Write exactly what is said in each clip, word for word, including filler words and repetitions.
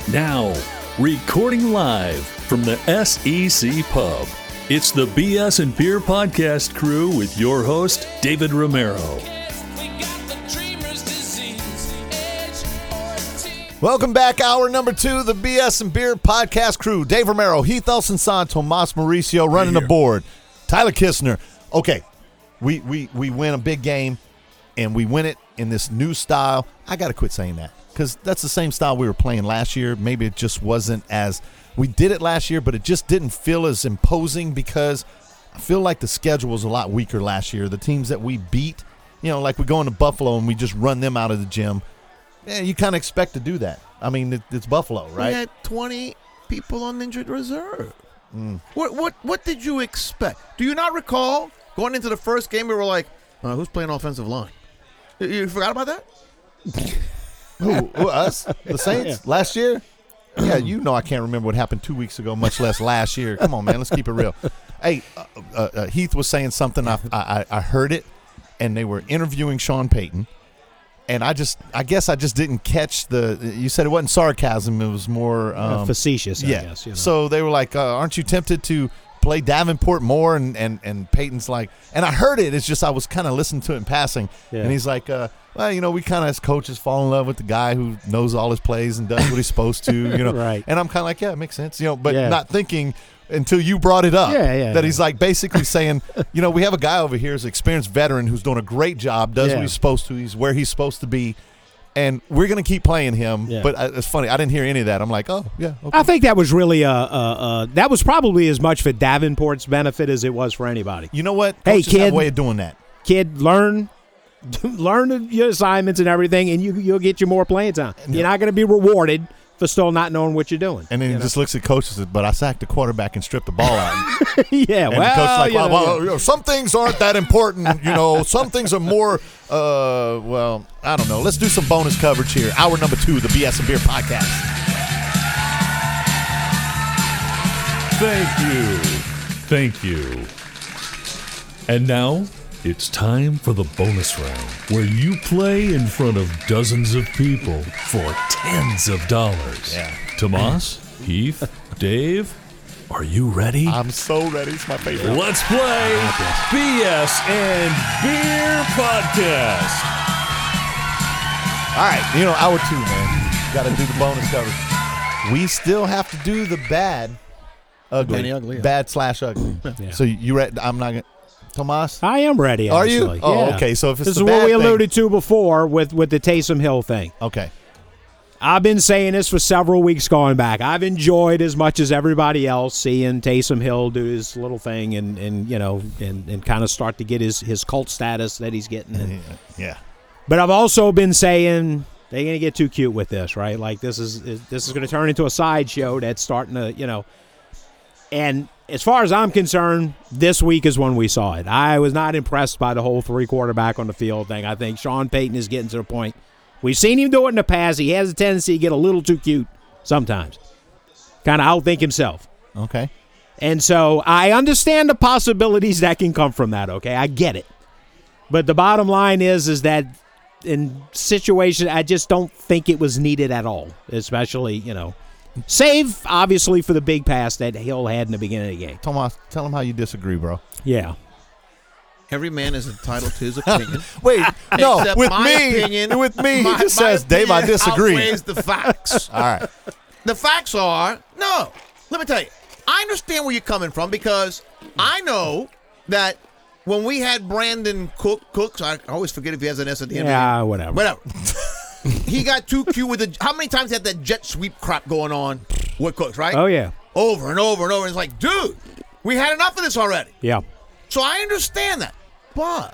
Now, recording live from the S E C Pub, it's the B S and Beer Podcast crew with your host, David Romero. Welcome back, hour number two, the B S and Beer Podcast crew. Dave Romero, Heath Elson-Son, Tomas Mauricio running the board. Tyler Kistner. Okay, we, we, we win a big game, and we win it in this new style. I got to quit saying that because that's the same style we were playing last year. Maybe it just wasn't as – we did it last year, but it just didn't feel as imposing because I feel like the schedule was a lot weaker last year. The teams that we beat, you know, like we go into Buffalo and we just run them out of the gym. Yeah, you kind of expect to do that. I mean, it, it's Buffalo, right? We had twenty people on injured reserve. Mm. What what what did you expect? Do you not recall going into the first game we were like, uh, who's playing offensive line? You, you forgot about that? Who, who, us? The Saints? Yeah. Last year? Yeah, you know I can't remember what happened two weeks ago, much less last year. Come on, man, let's keep it real. Hey, uh, uh, uh, Heath was saying something. I, I I heard it, and they were interviewing Sean Payton. And I just, I guess I just didn't catch the, you said it wasn't sarcasm, it was more. Um, uh, facetious, I yeah. guess. You know. So they were like, uh, aren't you tempted to play Davenport more? And, and, and Peyton's like, and I heard it, it's just I was kind of listening to it in passing. Yeah. And he's like, uh, well, you know, we kind of as coaches fall in love with the guy who knows all his plays and does what he's supposed to, you know. Right. And I'm kind of like, yeah, it makes sense, you know, but yeah. not thinking until you brought it up yeah, yeah, that yeah. he's like basically saying, you know, we have a guy over here who's an experienced veteran who's doing a great job, does yeah. what he's supposed to, he's where he's supposed to be. And we're going to keep playing him, yeah. but it's funny. I didn't hear any of that. I'm like, oh, yeah, okay. I think that was really uh, uh, uh, that was probably as much for Davenport's benefit as it was for anybody. You know what? Hey, Coaches kid, have a way of doing that. Kid, learn, learn your assignments and everything, and you you'll get you more playing time. Yeah. You're not going to be rewarded for still not knowing what you're doing. And then he know? just looks at coaches and says, but I sacked the quarterback and stripped the ball out. yeah, and well, the coach's like, you know, well, well yeah. you know, some things aren't that important. You know, some things are more, uh, well, I don't know. Let's do some bonus coverage here. Hour number two, the B S and Beer Podcast. Thank you. Thank you. And now, it's time for the bonus round, where you play in front of dozens of people for tens of dollars. Yeah. Tomas, Heath, Dave, are you ready? I'm so ready. It's my favorite. Let's play B S and Beer Podcast. All right. You know, hour two, man. Got to do the bonus coverage. We still have to do the bad, ugly, Penny ugly, yeah. bad slash ugly. Yeah. So you ready? I'm not going to. Tomas? I am ready. Are actually. you? Oh, yeah. okay. So if it's this the is bad what we thing, alluded to before with with the Taysom Hill thing. Okay. I've been saying this for several weeks going back. I've enjoyed as much as everybody else seeing Taysom Hill do his little thing and, and you know and, and kind of start to get his, his cult status that he's getting. And, yeah. But I've also been saying they're going to get too cute with this, right? Like this is this is going to turn into a sideshow that's starting to, you know. And as far as I'm concerned, this week is when we saw it. I was not impressed by the whole three quarterback on the field thing. I think Sean Payton is getting to the point. We've seen him do it in the past. He has a tendency to get a little too cute sometimes. Kind of outthink himself. Okay. And so I understand the possibilities that can come from that, okay? I get it. But the bottom line is, is that in situations, I just don't think it was needed at all, especially, you know, save, obviously, for the big pass that Hill had in the beginning of the game. Tomas, tell him how you disagree, bro. Yeah. Every man is entitled to his opinion. Wait, no, Except with my me, opinion, with me, my, he just my says, Dave, I disagree. Outweighs the facts. All right. The facts are, no. Let me tell you, I understand where you're coming from because I know that when we had Brandon Cook, Cooks, I always forget if he has an S at the end. Yeah, whatever. Whatever. He got too cute with the. How many times he had that jet sweep crap going on with Cooks, right? Oh, yeah. Over and over and over. And it's like, dude, we had enough of this already. Yeah. So I understand that. But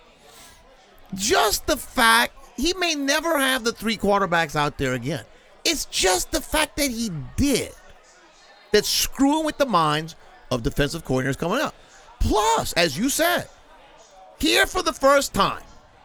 just the fact he may never have the three quarterbacks out there again. It's just the fact that he did that's screwing with the minds of defensive coordinators coming up. Plus, as you said, here for the first time,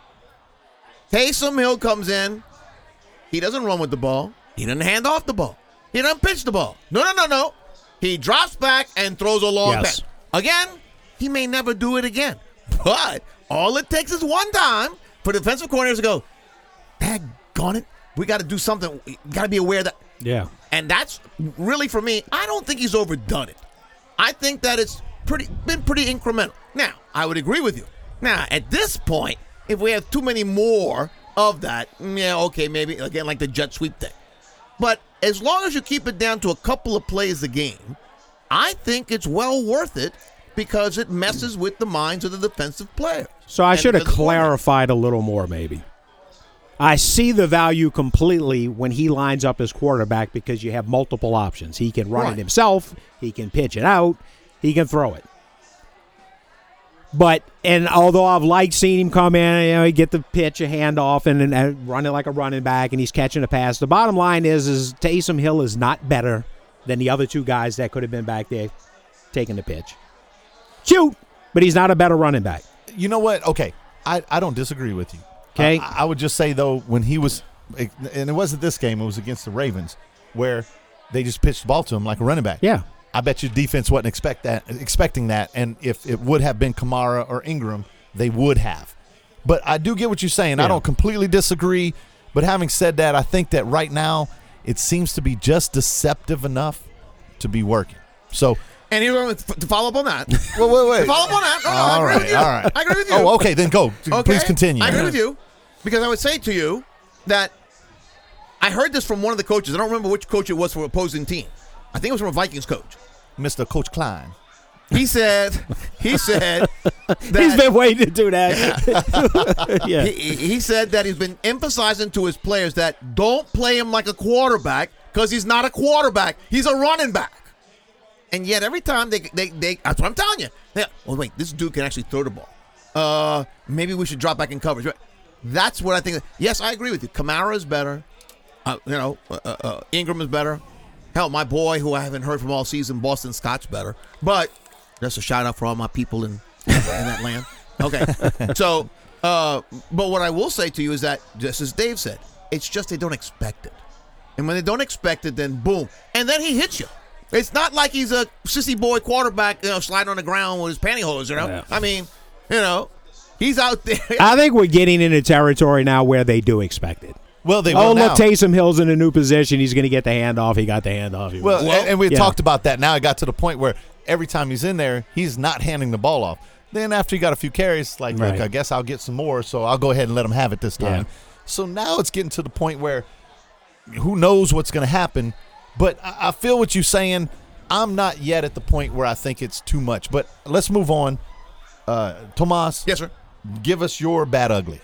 Taysom Hill comes in. He doesn't run with the ball. He doesn't hand off the ball. He doesn't pitch the ball. No, no, no, no. He drops back and throws a long Yes. pass. Again, he may never do it again. But all it takes is one time for defensive coordinators to go, daggone it, we got to do something. We got to be aware that. Yeah. And that's really, for me, I don't think he's overdone it. I think that it's pretty been pretty incremental. Now, I would agree with you. Now, at this point, if we have too many more of that, yeah, okay, maybe, again, like the jet sweep thing. But as long as you keep it down to a couple of plays a game, I think it's well worth it because it messes with the minds of the defensive players. So I And should have because of clarified a little more, maybe. I see the value completely when he lines up his quarterback because you have multiple options. He can run Right. it himself. He can pitch it out. He can throw it. But, and although I've liked seeing him come in, you know, he get the pitch, a handoff, and, and, and run it like a running back, and he's catching a pass. The bottom line is, is Taysom Hill is not better than the other two guys that could have been back there taking the pitch. Shoot! But he's not a better running back. You know what? Okay, I, I don't disagree with you. Okay. I, I would just say, though, when he was – and it wasn't this game. It was against the Ravens where they just pitched the ball to him like a running back. Yeah. I bet you defense wasn't expect that, expecting that, and if it would have been Kamara or Ingram, they would have. But I do get what you're saying. Yeah. I don't completely disagree, but having said that, I think that right now it seems to be just deceptive enough to be working. So – And here, to follow up on that. Wait, wait, wait. To follow up on that. No, no, I all agree right, with you. all right. I agree with you. Oh, okay, then go. Okay? Please continue. I agree with you because I would say to you that I heard this from one of the coaches. I don't remember which coach it was from an opposing team. I think it was from a Vikings coach. Mister Coach Klein. He said, he said that He's been waiting to do that. Yeah. he, he said that he's been emphasizing to his players that don't play him like a quarterback because he's not a quarterback. He's a running back. And yet every time they, they, they that's what I'm telling you. They, well, wait, this dude can actually throw the ball. Uh, maybe we should drop back in coverage. That's what I think. Yes, I agree with you. Kamara is better. Uh, you know, uh, uh, Ingram is better. Hell, my boy, who I haven't heard from all season, Boston Scott's better. But that's a shout out for all my people in, in that land. Okay. So, uh, but what I will say to you is that, just as Dave said, it's just they don't expect it. And when they don't expect it, then boom. And then he hits you. It's not like he's a sissy boy quarterback, you know, sliding on the ground with his pantyhose, you know? Yeah. I mean, you know, he's out there. I think we're getting into territory now where they do expect it. Well, they Oh, will now. look, Taysom Hill's in a new position. He's going to get the handoff. He got the handoff. He Well, was- and, and we yeah. talked about that. Now it got to the point where every time he's in there, he's not handing the ball off. Then after he got a few carries, like, Right. look, I guess I'll get some more, so I'll go ahead and let him have it this time. Yeah. So now it's getting to the point where who knows what's going to happen. But I, I feel what you're saying. I'm not yet at the point where I think it's too much. But let's move on. Uh, Tomas, Yes, sir. give us your bad ugly.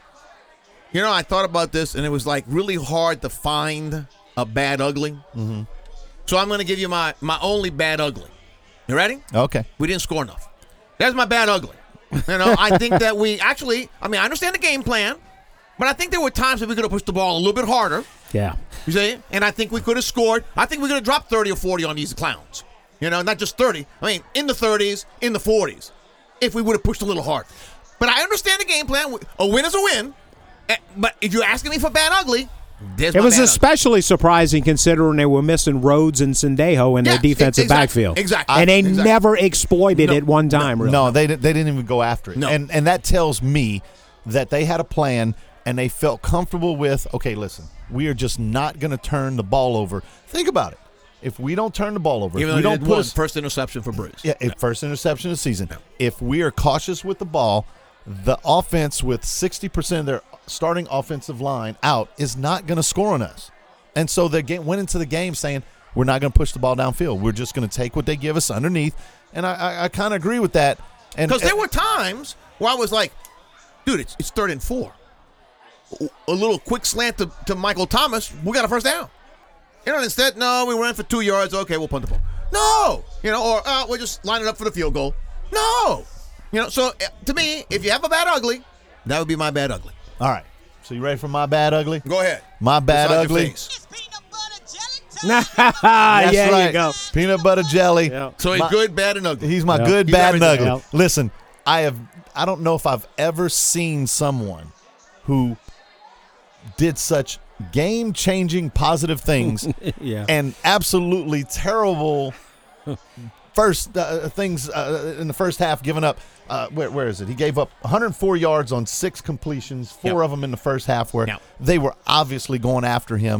You know, I thought about this, and it was like really hard to find a bad ugly. Mm-hmm. So I'm going to give you my, my only bad ugly. You ready? Okay. We didn't score enough. That's my bad ugly. You know, I think that we actually, I mean, I understand the game plan, but I think there were times that we could have pushed the ball a little bit harder. Yeah. You see? And I think we could have scored. I think we could have dropped thirty or forty on these clowns. You know, not just thirty. I mean, in the thirties, in the forties, if we would have pushed a little harder. But I understand the game plan. A win is a win. Eh, But if you're asking me for bad ugly, there's It my was bad especially surprising considering they were missing Rhodes and Sendejo in Yes, their defensive exactly, backfield. exactly, And they exactly. never exploited No, it one time, really. No, they didn't- they didn't even go after it. No. And and that tells me that they had a plan and they felt comfortable with, okay, listen, we are just not going to turn the ball over. Think about it. If we don't turn the ball over, Even if we though they don't did put one us, first interception for Bruce. yeah, if first interception of the season. If we are cautious with the ball, the offense with sixty percent of their starting offensive line out is not going to score on us. And so they get, went into the game saying, we're not going to push the ball downfield. We're just going to take what they give us underneath. And I, I, I kind of agree with that. And Because there were times where I was like, dude, it's, it's third and four. A little quick slant to, to Michael Thomas, we got a first down. You know, instead, no, we ran for two yards. Okay, we'll punt the ball. No! You know, or uh, we'll just line it up for the field goal. No! You know, so uh, to me, if you have a bad ugly, that would be my bad ugly. all right. So you ready for my bad ugly? Go ahead. My bad It's on your ugly. face. That's yeah, right. you go. Peanut butter jelly. Yeah. So he's My- good, bad, and ugly. He's my Yeah. good, He's bad, and everything. ugly. Yeah. Listen, I have. I don't know if I've ever seen someone who did such game-changing positive things Yeah. and absolutely terrible first uh, things uh, in the first half. Giving up. Uh, where, where is it? He gave up one hundred four yards on six completions, four Yep. of them in the first half, where Yep. they were obviously going after him.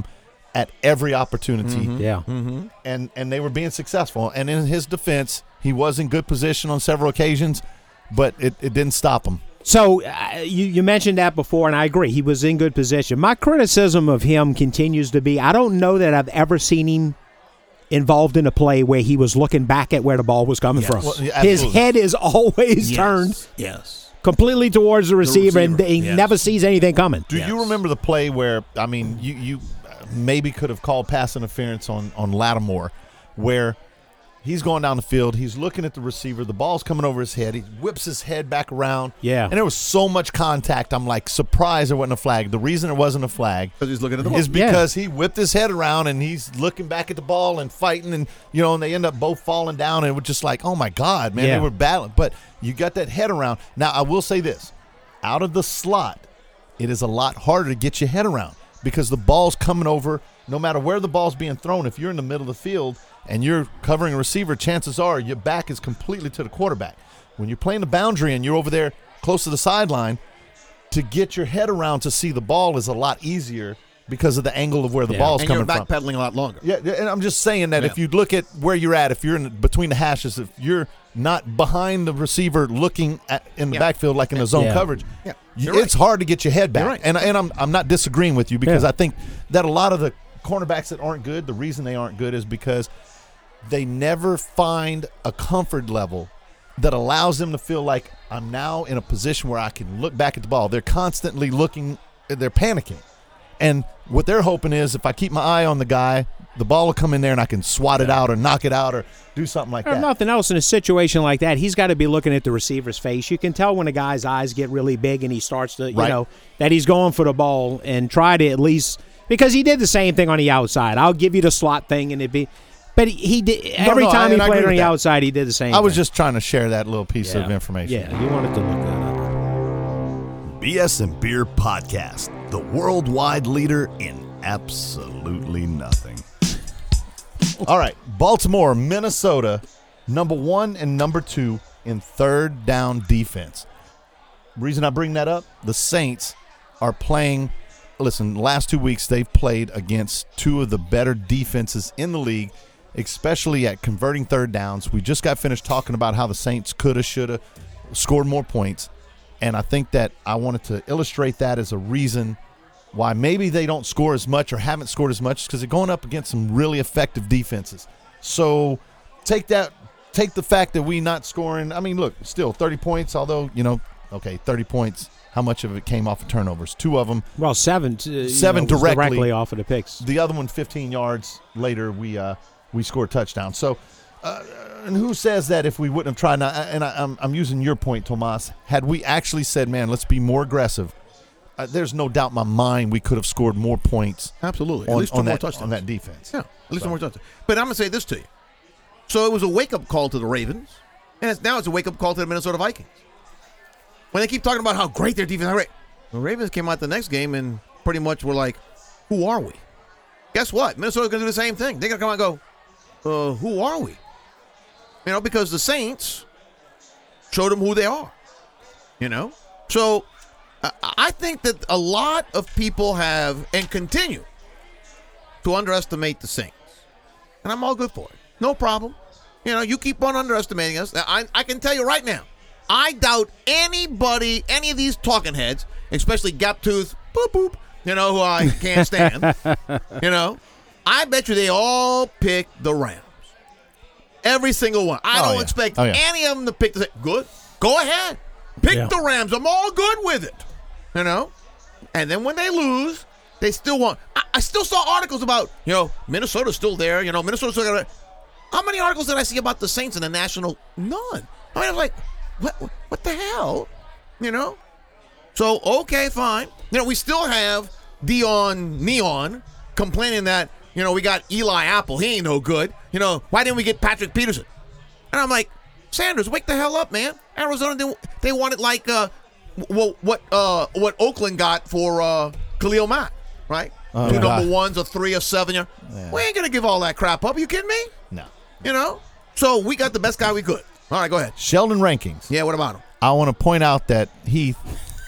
at every opportunity. Mm-hmm. Yeah. Mm-hmm. And, and they were being successful. And in his defense, he was in good position on several occasions, but it, it didn't stop him. So uh, you, you mentioned that before, and I agree. He was in good position. My criticism of him continues to be, I don't know that I've ever seen him involved in a play where he was looking back at where the ball was coming Yes. from. Well, yeah, His absolutely. head is always Yes. turned Yes. completely towards the receiver, and receiver, he yes. never sees anything coming. Do Yes. you remember the play where, I mean, you, you maybe could have called pass interference on, on Lattimore, where he's going down the field, he's looking at the receiver, the ball's coming over his head, he whips his head back around. Yeah. And there was so much contact, I'm like surprised there wasn't a flag. The reason there wasn't a flag Because he's looking at the ball. is because he whipped his head around and he's looking back at the ball and fighting, and you know, and they end up both falling down, and it was just like, oh my God, man, Yeah. they were battling. But you got that head around. Now I will say this, out of the slot, it is a lot harder to get your head around because the ball's coming over no matter where the ball's being thrown. If you're in the middle of the field and you're covering a receiver, chances are your back is completely to the quarterback. When you're playing the boundary and you're over there close to the sideline, to get your head around to see the ball is a lot easier because of the angle of where the Yeah. ball's and coming you're from. backpedaling a lot longer. Yeah, and I'm just saying that Yeah. if you look at where you're at, if you're in between the hashes, if you're not behind the receiver looking at in the Yeah. backfield like in the zone Yeah. coverage, Yeah. you- You're it's right. hard to get your head back. You're right. And and I'm I'm not disagreeing with you because Yeah. I think that a lot of the cornerbacks that aren't good, the reason they aren't good is because they never find a comfort level that allows them to feel like I'm now in a position where I can look back at the ball. They're constantly looking, they're panicking. And what they're hoping is if I keep my eye on the guy, the ball will come in there and I can swat it out or knock it out or do something like If that. nothing else, in a situation like that, he's got to be looking at the receiver's face. You can tell when a guy's eyes get really big and he starts to, you Right. know, that he's going for the ball and try to at least – because he did the same thing on the outside. I'll give you the slot thing and it'd be – but he, he did – every no, I- time he and I played agree on with the that. outside, he did the same I was thing. just trying to share that little piece Yeah. of information. Yeah, you wanted to look that up. B S and Beer Podcast, the worldwide leader in absolutely nothing. All right, Baltimore, Minnesota, number one and number two in third down defense. Reason I bring that up, the Saints are playing, listen, last two weeks they've played against two of the better defenses in the league, especially at converting third downs. We just got finished talking about how the Saints could have, should have scored more points, and I think that I wanted to illustrate that as a reason why maybe they don't score as much or haven't scored as much, because they're going up against some really effective defenses. So take that, take the fact that we not scoring. I mean, look, still thirty points, although, you know, okay, thirty points, how much of it came off of turnovers? Two of them. Well, seven. Uh, you Seven know, was directly. directly off of the picks. The other one, fifteen yards later, we uh, we scored a touchdown. So, uh, and who says that if we wouldn't have tried? Now, and I, I'm, I'm using your point, Tomas. Had we actually said, man, let's be more aggressive, uh, there's no doubt in my mind we could have scored more points Absolutely. At on, least two on more that, touchdowns. on that defense. Yeah, at least two more touchdowns. But I'm going to say this to you. So it was a wake-up call to the Ravens, and it's, now it's a wake-up call to the Minnesota Vikings. When they keep talking about how great their defense is, great. The Ravens came out the next game and pretty much were like, who are we? Guess what? Minnesota's going to do the same thing. They're going to come out and go, uh, who are we? You know, because the Saints showed them who they are. You know? So uh, I think that a lot of people have and continue to underestimate the Saints. And I'm all good for it. No problem. You know, you keep on underestimating us. I, I can tell you right now, I doubt anybody, any of these talking heads, especially Gap Tooth, boop, boop, you know, who I can't stand, you know, I bet you they all pick the Rams. Every single one. I Oh, don't yeah. expect Oh, yeah. any of them to pick the Saints. Good. Go ahead. Pick Yeah. the Rams. I'm all good with it. You know? And then when they lose, they still want. I, I still saw articles about, you know, Minnesota's still there. You know, Minnesota's still got. How many articles did I see about the Saints in the National? None. I mean, I was like, what, what the hell? You know? So, okay, fine. You know, we still have Dion Neon complaining that, you know, we got Eli Apple. He ain't no good. You know, why didn't we get Patrick Peterson? And I'm like, Sanders, wake the hell up, man. Arizona, they, they wanted like uh, w- what uh, what Oakland got for uh, Khalil Mack, right? Oh, Two yeah. number ones, a three, a seven. You know? Yeah. We ain't going to give all that crap up. Are you kidding me? No. You know? So we got the best guy we could. All right, go ahead. Sheldon rankings. Yeah, what about him? I want to point out that Heath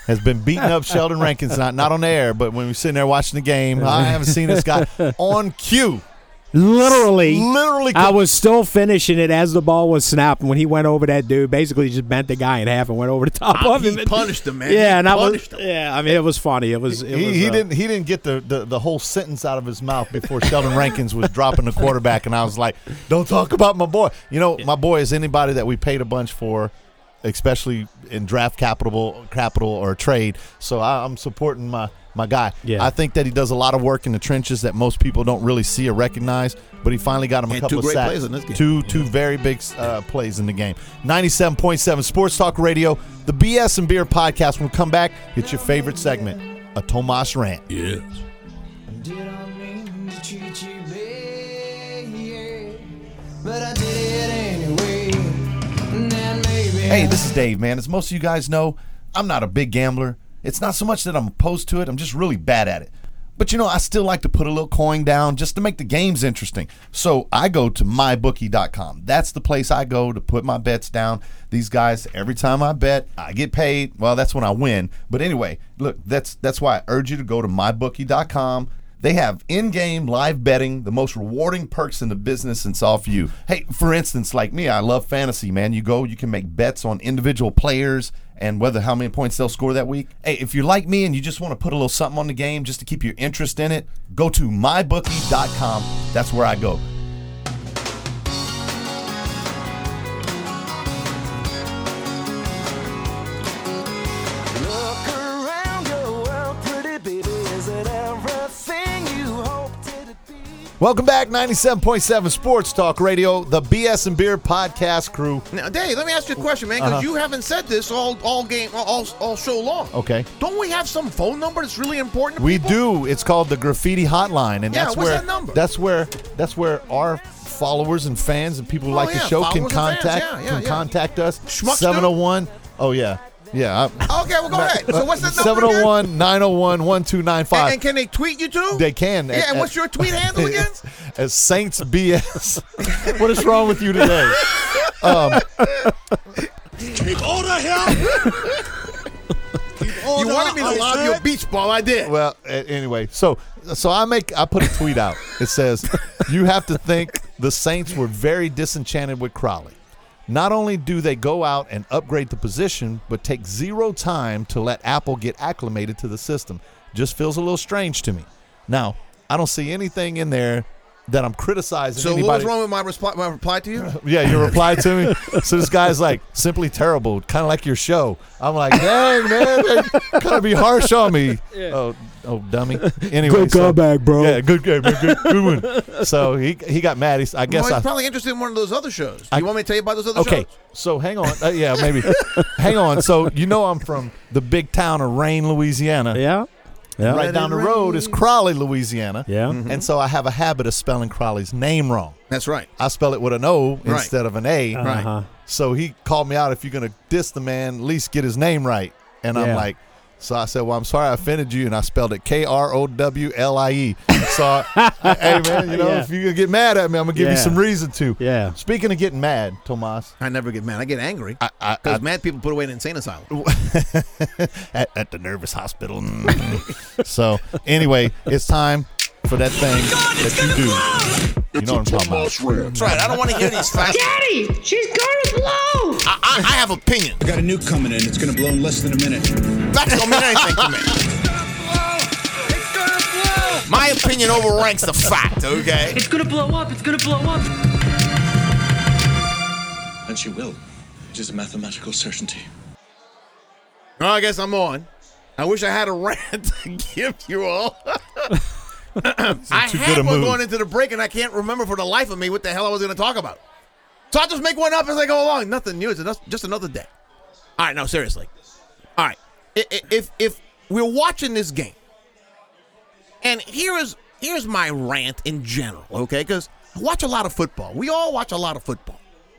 has been beating up Sheldon Rankins, not not on the air, but when we're sitting there watching the game, I haven't seen this guy on cue. Literally, Literally, I was still finishing it as the ball was snapping when he went over that dude. Basically, just bent the guy in half and went over the top Ah, of him. he punished him, man. Yeah, He and I was. punished him. Yeah, I mean, it was funny. It was. It he, was, he uh, didn't he didn't get the, the, the whole sentence out of his mouth before Sheldon Rankins was dropping the quarterback, and I was like, "Don't talk about my boy." You know, my boy is anybody that we paid a bunch for, especially in draft capital, capital or trade. So I, I'm supporting my. My guy. Yeah. I think that he does a lot of work in the trenches that most people don't really see or recognize, but he finally got him a And couple two of great sacks. plays in this game. Two two very big uh, plays in the game. ninety-seven point seven Sports Talk Radio, the B S and Beer Podcast. When we come back, it's your favorite segment, a Tomas Rant. Yes. Did I mean to treat you bad? Yeah, but I did it anyway. And maybe Hey, this is Dave, man. As most of you guys know, I'm not a big gambler. It's not so much that I'm opposed to it. I'm just really bad at it. But, you know, I still like to put a little coin down just to make the games interesting. So I go to my bookie dot com. That's the place I go to put my bets down. These guys, every time I bet, I get paid. Well, that's when I win. But anyway, look, that's that's why I urge you to go to my bookie dot com. They have in-game live betting, the most rewarding perks in the business, and it's all for you. Hey, for instance, like me, I love fantasy, man. You go, you can make bets on individual players and whether how many points they'll score that week. Hey, if you're like me and you just want to put a little something on the game just to keep your interest in it, go to my bookie dot com. That's where I go. look around your world, pretty baby. Is it everything you hoped it'd be? Welcome back, ninety-seven point seven Sports Talk Radio, the B S and Beer Podcast crew. Now, Dave, let me ask you a question, man, because Uh-huh. you haven't said this all all game all all show long. Okay. Don't we have some phone number that's really important to We people? do. It's called the Graffiti Hotline, and Yeah, that's what's where that number? that's where that's where our followers and fans and people who Oh, like the yeah, show can followers and fans. contact Yeah, yeah, can yeah. contact us. Schmucks do? seven oh one Oh yeah, yeah. Okay, well, go ahead. So what's that number Seven again? oh one nine oh one one two nine And, five. and can they tweet you too? They can. Yeah, and what's your tweet handle again? As Saints B S. What is wrong with you today? Um, Order him! You wanted me to lob you a beach ball. I did. Well, a- anyway, so so I make I put a tweet out. It says, "You have to think the Saints were very disenchanted with Crowley. Not only do they go out and upgrade the position, but take zero time to let Apple get acclimated to the system. Just feels a little strange to me." Now, I don't see anything in there that I'm criticizing So anybody. what was wrong with my, resp- my reply to you? Yeah, your reply to me. So this guy's like, simply terrible, kind of like your show. I'm like, dang, man, they kind of be harsh on me. Oh, oh, dummy. Anyway, Good so- comeback, bro. Yeah, good game, man, good, good one. So he he got mad. He's, I guess Well, I. he's probably interested in one of those other shows. I- you want me to tell you about those other Okay, shows? so hang on. Uh, yeah, maybe. Hang on. So you know I'm from the big town of Rain, Louisiana. Yeah. Yeah. Right down the road is Crawley, Louisiana. Yeah. And so I have a habit of spelling Crawley's name wrong. That's right. I spell it with an O Right. instead of an A. Uh-huh. So he called me out. If you're going to diss the man, at least get his name right. And I'm Yeah. like, so I said, well, I'm sorry I offended you. And I spelled it K R O W L I E. So, I, hey, man, you know, Yeah. if you're going to get mad at me, I'm going to give you Yeah. some reason to. Yeah. Speaking of getting mad, Tomas, I never get mad. I get angry. I, I, Because I, mad people put away in an insane asylum. at, at the nervous hospital. So, anyway, it's time for that thing that you do. You know what I'm talking about. That's right. I don't want to hear these facts. Daddy, she's gonna blow! I, I, I have opinions. I got a nuke coming in. It's gonna blow in less than a minute. Facts don't mean anything to me. My opinion overranks the fact, okay? It's gonna blow up, it's gonna blow up. And she will. It is a mathematical certainty. Well, I guess I'm on. I wish I had a rant to give you all. I too good had a one mood. going into the break, and I can't remember for the life of me what the hell I was going to talk about. So I'll just make one up as I go along. Nothing new. It's enough- just another day. All right, no, seriously. All right. I- I- If if we're watching this game, and here is here's my rant in general, okay? Because I watch a lot of football. We all watch a lot of football.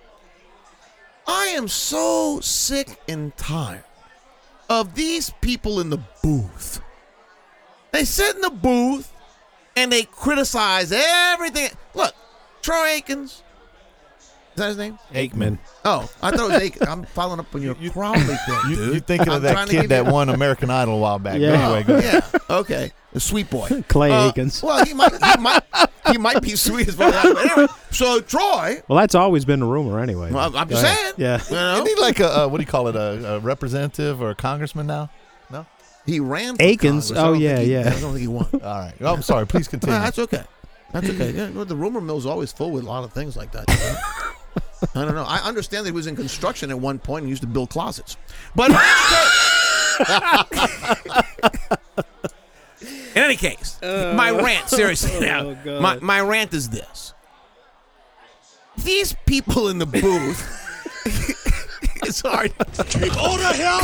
I am so sick and tired of these people in the booth. They sit in the booth and they criticize everything. Look, Troy Aikens, that his name? Aikman. Oh, I thought it was Aikman. I'm following up on your Crowley thing, You, dude. you're thinking I'm of that trying to kid give that you- won American Idol a while back. Yeah. But anyway, go ahead. Yeah, okay. The sweet boy. Clay Uh, Aikens. Well, he might, he might, he might be sweet as well. But anyway, so Troy. Well, that's always been the rumor anyway. Well, I'm Go just ahead. saying. Yeah. You know, Isn't he like a, uh, what do you call it, a, a representative or a congressman now? No? he ran. For Aikens. Congress. I Oh, don't yeah, think he- yeah. I don't think he won. All right. Oh, I'm sorry. Please continue. No, that's okay. That's okay. Yeah, well, the rumor mill's always full with a lot of things like that. You know? I don't know. I understand that he was in construction at one point and used to build closets. But in any case, in any case my rant, seriously now, Oh, God. my, my rant is this. These people in the booth, it's hard. Keep order here.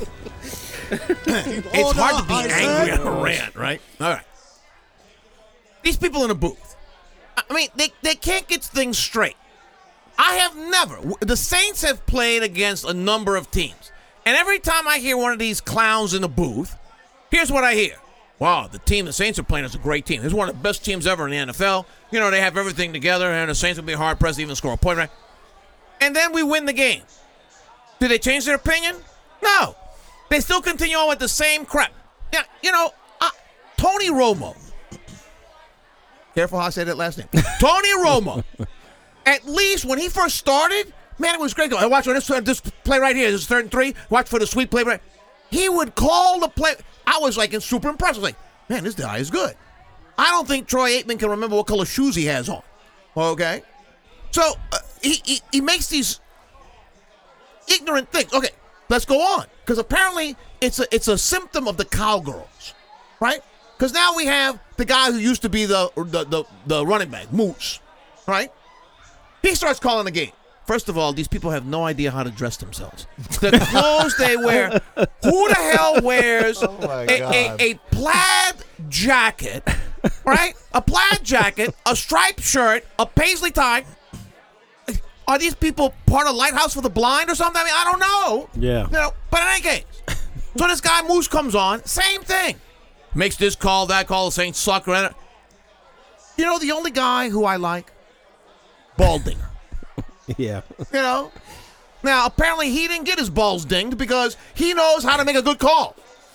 It's hard to be angry on a rant, right? All right. These people in the booth, I mean, they, they can't get things straight. I have never. The Saints have played against a number of teams. And every time I hear one of these clowns in the booth, here's what I hear. Wow, the team the Saints are playing is a great team. It's one of the best teams ever in the N F L. You know, they have everything together, and the Saints will be hard-pressed to even score a point, right? And then we win the game. Did they change their opinion? No. They still continue on with the same crap. Yeah, you know, uh, Tony Romo. Careful how I say that last name. Tony Romo. At least when he first started, man, it was great. I watch this, this play right here. This is third and three. Watch for the sweet play. Right. He would call the play. I was like super impressed. I was like, man, this guy is good. I don't think Troy Aikman can remember what color shoes he has on. Okay? So uh, he, he he makes these ignorant things. Okay, let's go on. Because apparently it's a, it's a symptom of the cowgirls. Right? Because now we have the guy who used to be the the, the, the running back, Moose. Right? He starts calling the game. First of all, these people have no idea how to dress themselves. The clothes they wear. Who the hell wears Oh my a, God. a, a plaid jacket, right? A plaid jacket, a striped shirt, a paisley tie. Are these people part of Lighthouse for the Blind or something? I mean, I don't know. Yeah. You know, but in any case, so this guy Moose comes on, same thing. Makes this call, that call, the Saints suck. You know, the only guy who I like, Baldinger. Yeah. You know? Now, apparently he didn't get his balls dinged because he knows how to make a good call.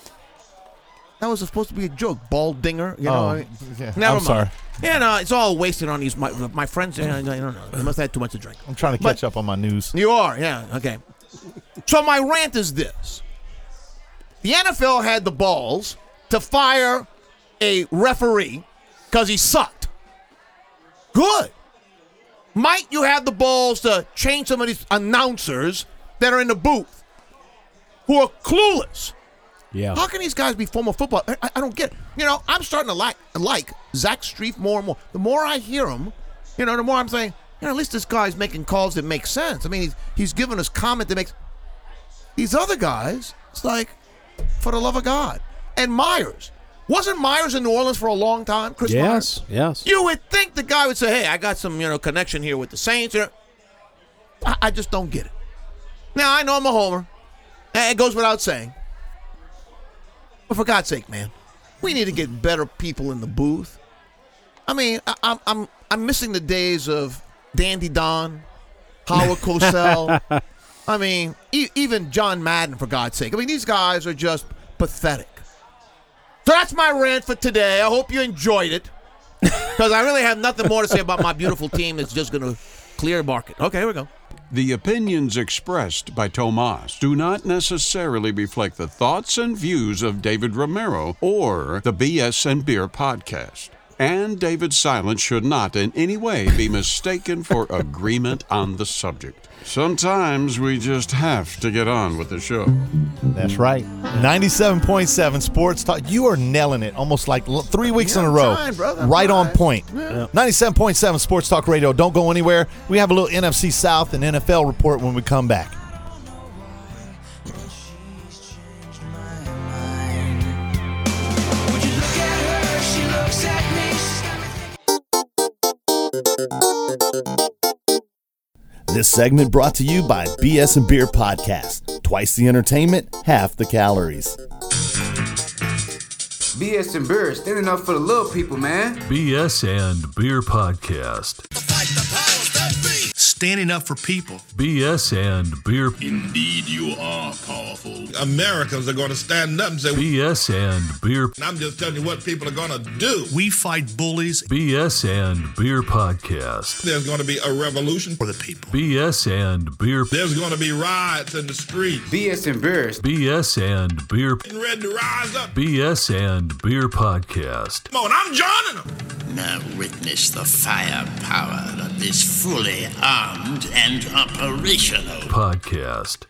That was supposed to be a joke, Baldinger. You know, Oh, I mean, yeah. never I'm mind. sorry. Yeah, no, it's all wasted on these, my, my friends. I don't know. They must have had too much to drink. I'm trying to But- catch up on my news. You are, yeah, okay. So my rant is this. The N F L had the balls to fire a referee because he sucked. Good. Might you have the balls to change some of these announcers that are in the booth who are clueless? Yeah. How can these guys be former football? I, I don't get it. You know, I'm starting to like like Zach Strief more and more. The more I hear him, you know, the more I'm saying, you know, at least this guy's making calls that make sense. I mean, he's, he's giving us comment that makes... These other guys, it's like, for the love of God. And Myers. Wasn't Myers in New Orleans for a long time? Chris Myers? Yes. Yes. You would think the guy would say, hey, I got some, you know, connection here with the Saints. You know, I, I just don't get it. Now, I know I'm a homer. And it goes without saying. But for God's sake, man, we need to get better people in the booth. I mean, I, I'm I'm I'm missing the days of Dandy Don, Howard Cosell. I mean, e- even John Madden, for God's sake. I mean, these guys are just pathetic. So that's my rant for today. I hope you enjoyed it. Because I really have nothing more to say about my beautiful team that's just going to clear market. Okay, here we go. The opinions expressed by Tomas do not necessarily reflect the thoughts and views of David Romero or the B S and Beer podcast. And David's silence should not in any way be mistaken for agreement on the subject. Sometimes we just have to get on with the show. That's right. ninety-seven point seven Sports Talk. You are nailing it almost like l- three weeks Yeah, in a I'm row. trying, brother. I'm Right on trying. point. Yeah. ninety-seven point seven Sports Talk Radio. Don't go anywhere. We have a little N F C South and N F L report when we come back. Would you look at her? She looks at me. She's got me. This segment brought to you by B S and Beer Podcast. Twice the entertainment, half the calories. B S and Beer, standing up for the little people, man. B S and Beer Podcast. standing up for people. B S and Beer. Indeed, you are powerful. Americans are going to stand up and say, B S and Beer. And I'm just telling you what people are going to do. We fight bullies. B S and Beer Podcast. There's going to be a revolution for the people. B S and Beer. There's going to be riots in the streets. B S and Beer. B S and Beer. Getting ready to rise up. B S and Beer Podcast. Come on, I'm joining them. Now witness the firepower of this fully armed and operational podcast.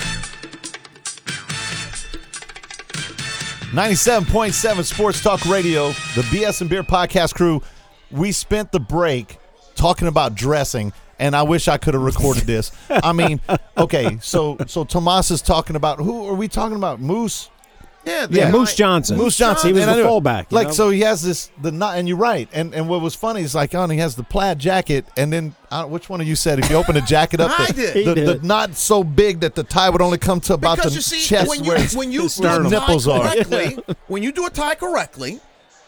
ninety-seven point seven Sports Talk Radio, the B S and Beer Podcast crew. We spent the break talking about dressing, and I wish I could have recorded this. I mean, okay, so so Tomas is talking about, who are we talking about? Moose? Yeah, Yeah, the- Moose Johnson. Moose Johnson. He was And I the knew it. fullback. you Like, know? so he has this, the knot, and you're right. And and what was funny is, like, on, he has the plaid jacket, and then, uh, which one of you said, if you open the jacket up, I the, did. the, He the did. knot so big that the tie would only come to about because the you see, chest when you where his, when you his do a nipples tie are. correctly, when you do a tie correctly,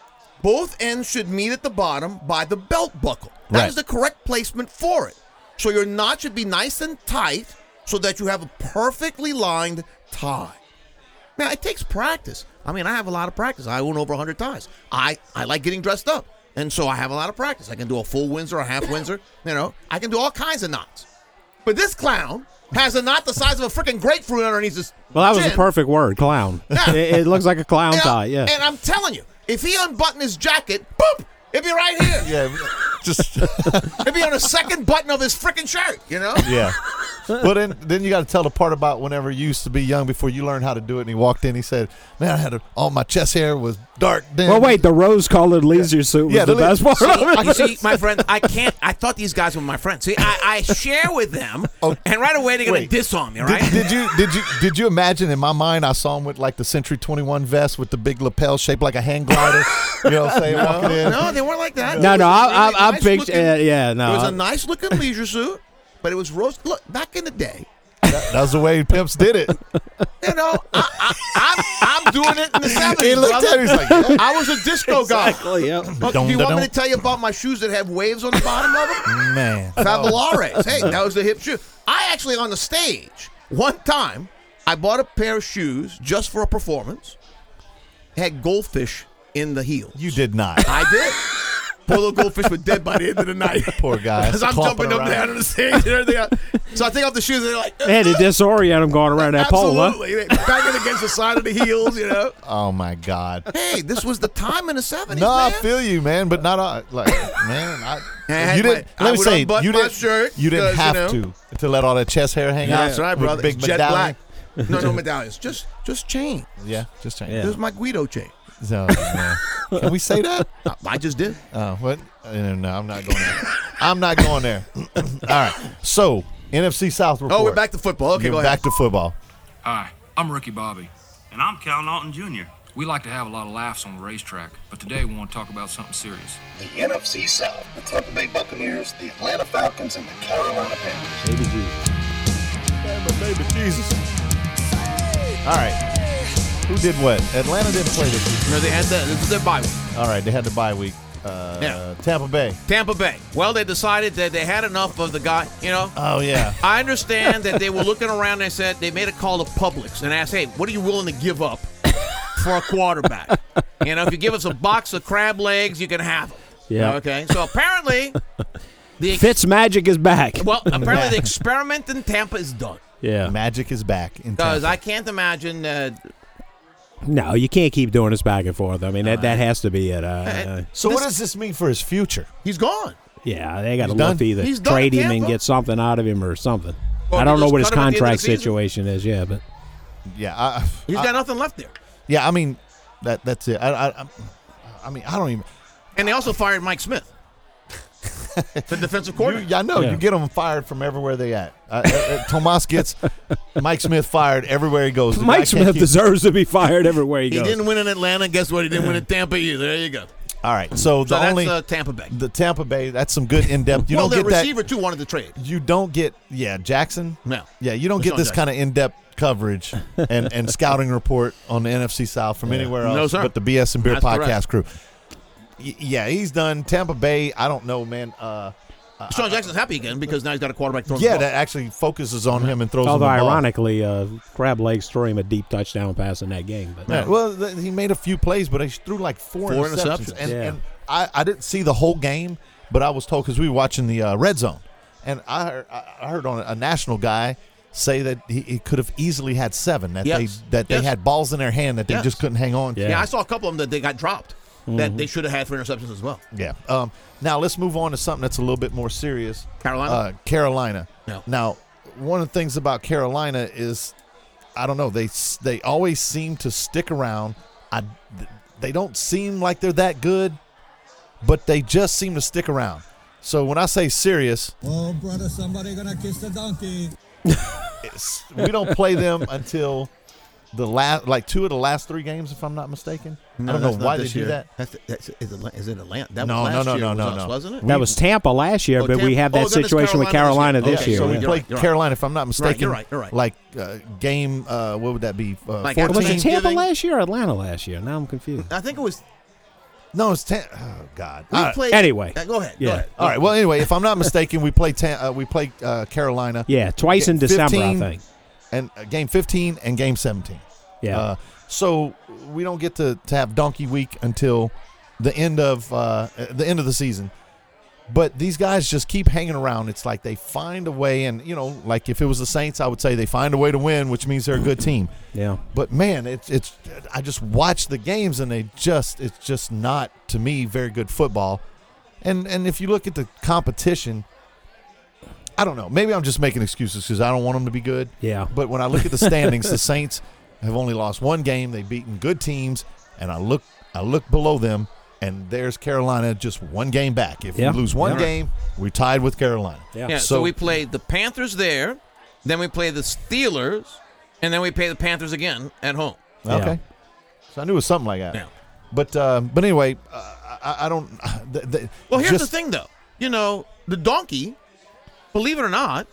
both ends should meet at the bottom by the belt buckle. That Right. is the correct placement for it. So your knot should be nice and tight, so that you have a perfectly lined tie. Now it takes practice. I mean, I have a lot of practice. I own over one hundred ties. I, I like getting dressed up, and so I have a lot of practice. I can do a full Windsor, a half Windsor. You know, I can do all kinds of knots. But this clown has a knot the size of a freaking grapefruit underneath his well, that was chin. a perfect word, clown. Yeah. it, it looks like a clown You know, tie, yeah. And I'm telling you, if he unbuttoned his jacket, boop, it'd be right here. Yeah, just It'd be on the second button of his freaking shirt, you know? yeah. Well, then then you got to tell the part about whenever you used to be young before you learned how to do it. And he walked in, he said, "Man, I had a, all my chest hair was dark then." Well, wait, the rose-colored leisure suit was Yeah, the the best le- part of it. You see, my friend, I can't. I thought these guys were my friends. See, I, I share with them, and right away they're gonna Wait. diss on me, right? Did, did you did you did you imagine in my mind I saw him with like the Century twenty-one vest with the big lapel shaped like a hang glider? You know what I'm saying? Walking in. No, they weren't like that. No, It no, was a I, I, really I nice picture, looking- uh, yeah, no. It was I- a nice looking leisure suit, but it was rose. Look, back in the day, That was the way pimps did it. you know, I, I, I'm, I'm doing it in the seventies. He looked at him, he's like, yeah. I was a disco guy. Exactly, yeah. Oh, do you want me to tell you about my shoes that have waves on the bottom of them? Man. Fabullares. Hey, that was the hip shoe. I actually, on the stage, one time, I bought a pair of shoes just for a performance. Had goldfish in the heels. You did not. I did. Poor little goldfish were dead by the end of the night. Poor guy. Because I'm Clomping jumping up around. there on the stage and everything else. So I take off the shoes and they're like, They had to disorient him going around that pole, huh? absolutely. They banging against the side of the heels, you know. Oh my God. Hey, this was the time in the seventies, No, I man. feel you, man, but not all, like, man. I, I had you didn't. my- I let me would say, unbutton you my didn't. shirt you didn't 'cause, you have know. to to let all that chest hair hang out. That's right, with brother. Big It's jet medallion. black. No, no medallions. Just just chain. Yeah, just change. This is my Guido chain. So, man. Can we say that? I just did. Oh, what? Uh, No, I'm not going there. I'm not going there. All right. So, N F C South report. Oh, we're back to football. Okay, You're go ahead. back to football. Hi, I'm Ricky Bobby. And I'm Cal Naughton Junior We like to have a lot of laughs on the racetrack, but today we want to talk about something serious. The N F C South, the Tampa Bay Buccaneers, the Atlanta Falcons, and the Carolina Panthers. Baby Jesus. Baby Jesus. All right. Who did what? Atlanta didn't play this week. No, they had that. This was their bye week. All right, they had the bye week. Uh, Yeah. Tampa Bay. Tampa Bay. Well, they decided that they had enough of the guy, you know. Oh, yeah. I understand that they were looking around and they said they made a call to Publix and asked, hey, what are you willing to give up for a quarterback? You know, if you give us a box of crab legs, you can have them. Yeah. Okay. So apparently, the Fitz Magic is back. well, apparently the experiment in Tampa is done. Yeah. Magic is back in Because Tampa. I can't imagine. Uh, No, you can't keep doing this back and forth. I mean, that, that has to be it. Uh, so what does this mean for his future? He's gone. yeah, they got to He's look done? to either He's done trade at him and Tampa? get something out of him or something. Or I don't they know what just his cut him at the end of the contract season? situation is, yeah, but Yeah. I, He's I, got nothing left there. Yeah, I mean, that that's it. I, I, I mean, I don't even. And they also fired Mike Smith, the defensive coordinator. You, I know. Yeah. You get them fired from everywhere they at. Uh, uh, uh, Tomas gets Mike Smith fired everywhere he goes. The guy Mike can't Smith keep- deserves to be fired everywhere he, He goes. didn't win in Atlanta. Guess what? He didn't win in Tampa either. There you go. All right. So the So that's only uh, Tampa Bay. the Tampa Bay. That's some good in depth. You well, don't the get that. receiver too wanted to trade. You don't get yeah Jackson. No. Yeah, you don't Deshaun get this Jackson. kind of in depth coverage and, and scouting report on the N F C South from anywhere else No, sir. but the B S and Beer That's podcast correct. crew. Y- yeah, he's done. Tampa Bay. I don't know, man. Uh, Sean Jackson's happy again because now he's got a quarterback throwing Yeah, the ball. that actually focuses on him and throws Although him the ball. ironically, uh, Crab Legs threw him a deep touchdown pass in that game. But Yeah, well, th- he made a few plays, but he threw like four, Four interceptions. interceptions. And, Yeah. and I, I didn't see the whole game, but I was told because we were watching the uh, Red Zone, and I heard, I heard on a national guy say that he, he could have easily had seven. That Yes. they that Yes. they had balls in their hand that they Yes. just couldn't hang on to. Yeah. I saw a couple of them that they got dropped Mm-hmm. that they should have had for interceptions as well. Yeah. Um, now let's move on to something that's a little bit more serious. Carolina? Uh, Carolina. Yeah. Now, one of the things about Carolina is, I don't know, they they always seem to stick around. I, they don't seem like they're that good, but they just seem to stick around. So when I say serious, Oh, brother, somebody gonna kiss the donkey. it's, we don't play them until the last, like two of the last three games, if I'm not mistaken. I don't know that's not why they this do year. that. That's, that's, is, it, is it Atlanta? That No, was no, last no, year no, was no, us, no. wasn't it? that was Tampa last year, Oh, but we Tampa- have that oh, then it's situation with Carolina Carolina this year. this Okay, year. So you're we yeah. play right, you're right. Carolina, if I'm not mistaken. you're right, you're right. Like uh, game, uh, what would that be? Uh, Like fourteen? Was it Tampa Thanksgiving. last year or Atlanta last year? Now I'm confused. I think it was. No, it's ten. Oh God. We All right. played. Anyway. Uh, go ahead. Yeah. Go ahead. All right. Well, anyway, if I'm not mistaken, we play ten, uh, we play uh, Carolina. Yeah, twice in Ga- December, I fifteen think. And uh, game fifteen and game seventeen. Yeah. Uh, so we don't get to, to have Donkey Week until the end of uh, the end of the season. But these guys just keep hanging around. It's like they find a way, and you know, like if it was the Saints, I would say they find a way to win, which means they're a good team. Yeah. But man, it's it's I just watch the games and they just it's just not to me very good football. And and if you look at the competition, I don't know. Maybe I'm just making excuses because I don't want them to be good. Yeah. But when I look at the standings, the Saints have only lost one game. They've beaten good teams, and I look I look below them, and there's Carolina just one game back. If Yeah. we lose one Yeah. game, we're tied with Carolina. Yeah. Yeah. So, we played the Panthers there, then we played the Steelers, and then we play the Panthers again at home. Okay. So I knew it was something like that. Yeah. But uh, but anyway, uh, I, I don't. Th- th- Well, here's just, the thing, though. You know, the donkey, believe it or not,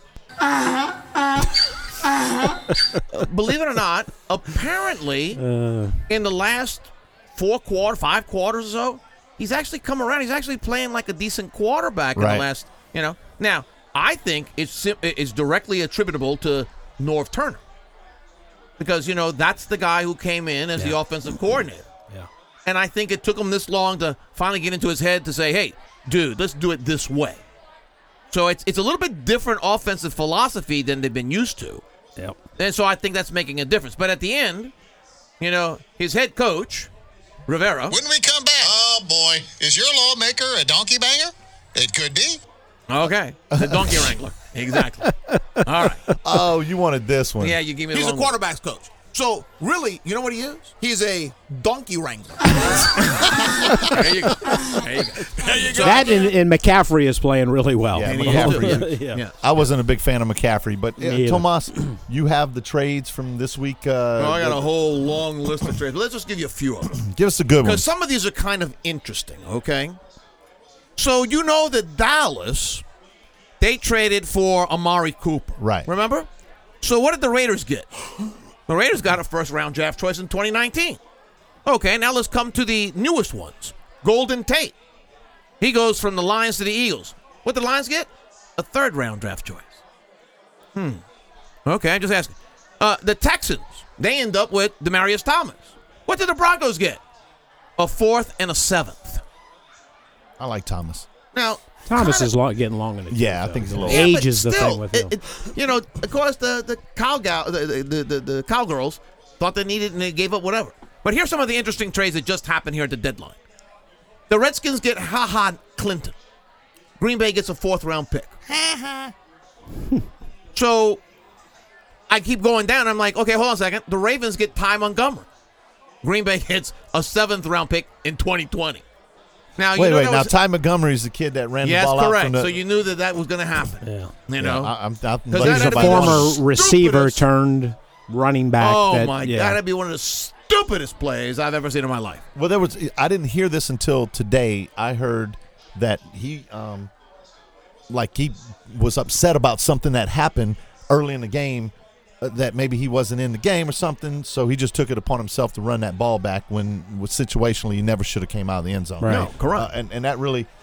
believe it or not, apparently Uh, in the last four quarter, five quarters or so, he's actually come around. He's actually playing like a decent quarterback in Right. the last, you know. Now, I think it's sim- it's directly attributable to Norv Turner because, you know, that's the guy who came in as the offensive coordinator. Yeah. And I think it took him this long to finally get into his head to say, hey, dude, let's do it this way. So it's it's a little bit different offensive philosophy than they've been used to. Yep. And so I think that's making a difference. But at the end, you know, his head coach, Rivera. When we come back, oh boy, is your lawmaker a donkey banger? It could be. Okay. The donkey wrangler. Exactly. All right. Oh, you wanted this one. Yeah, you give me He's the a long one. quarterback's coach. So, really, you know what he is? He's a donkey wrangler. There you go. There you go. There you go. That and, and McCaffrey is playing really well. Yeah, And he McCaffrey. is. Yeah. Yeah. I wasn't a big fan of McCaffrey, but uh, Me either. Tomas, you have the trades from this week. Uh, Well, I got a whole long list of trades. Let's just give you a few of them. Give us a good one. Because some of these are kind of interesting, okay? So you know that Dallas, they traded for Amari Cooper. Right. Remember? So what did the Raiders get? The Raiders got a first-round draft choice in twenty nineteen. Okay, now let's come to the newest ones. Golden Tate. He goes from the Lions to the Eagles. What did the Lions get? A third-round draft choice. Hmm. Okay, I'm just asking. Uh, the Texans, they end up with Demaryius Thomas. What did the Broncos get? A fourth and a seventh. I like Thomas. Now, Thomas kinda- is long, getting long in the Yeah, I tooth, think he's a though. little- Yeah, Age but is the still, thing with it- him. it- you know, of course, the the cowgal, the, the the the cowgirls thought they needed and they gave up whatever. But here's some of the interesting trades that just happened here at the deadline. The Redskins get Ha Ha Clinton. Green Bay gets a fourth round pick. So I keep going down. I'm like, okay, hold on a second. The Ravens get Ty Montgomery. Green Bay gets a seventh round pick in twenty twenty. Now, you Wait, know wait. that Now, was- Ty Montgomery's the kid that ran Yes, the ball out correct. from the. So you knew that that was going to happen. Yeah. You know, Yeah, I, I'm, I'm Because like that had to somebody be one of else. the Former receiver stupidest- turned running back. oh that, my yeah. God, that'd be one of the stupidest plays I've ever seen in my life. Well, there was. I didn't hear this until today. I heard that he, um, like he was upset about something that happened early in the game. Uh, that maybe he wasn't in the game or something, so he just took it upon himself to run that ball back when, with situationally, he never should have came out of the end zone. Right. No, correct. Uh, and and that really,